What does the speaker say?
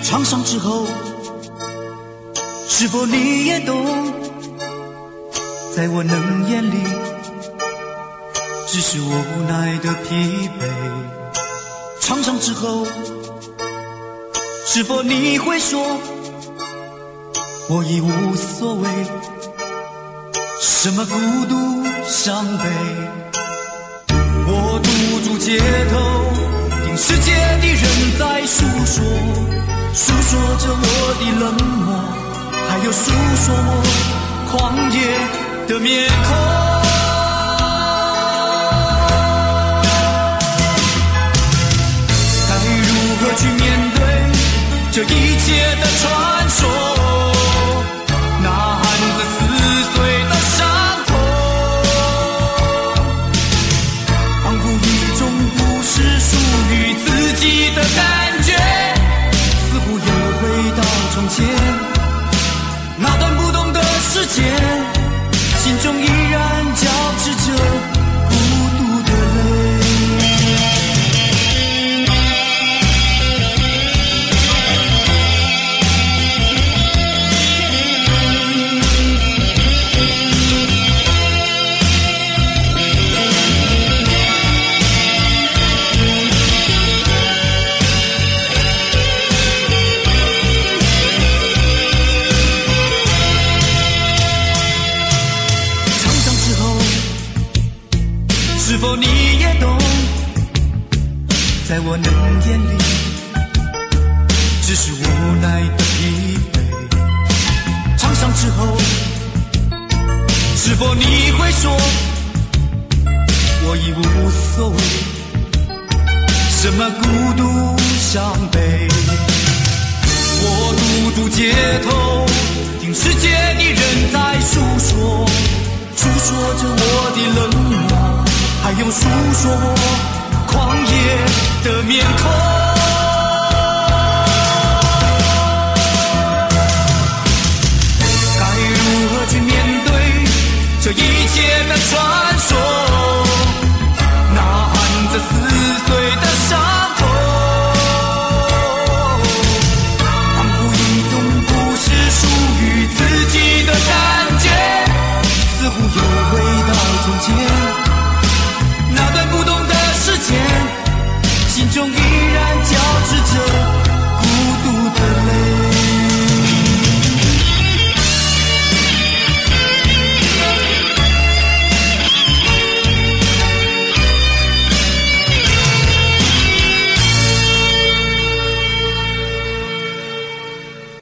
创伤之后，是否你也懂？在我冷眼里，只是我无奈的疲惫。创伤之后，是否你会说，我已无所谓？什么孤独伤悲？我独住街头，听世界的人在诉说，诉说着我的冷漠，还有诉说我狂野的面孔。去面对这一切的传说，那孩子撕碎的伤痛，仿佛一种不是属于自己的感觉，似乎又回到从前那段不懂的时间，心中依然交织着孤独的泪。是否你也懂？在我冷眼里，只是无奈的疲惫。创伤之后，是否你会说，我已无所谓？什么孤独伤悲？我独住街头，听世界的人在诉说，诉说着我的冷漠，还有诉说我狂野的面孔。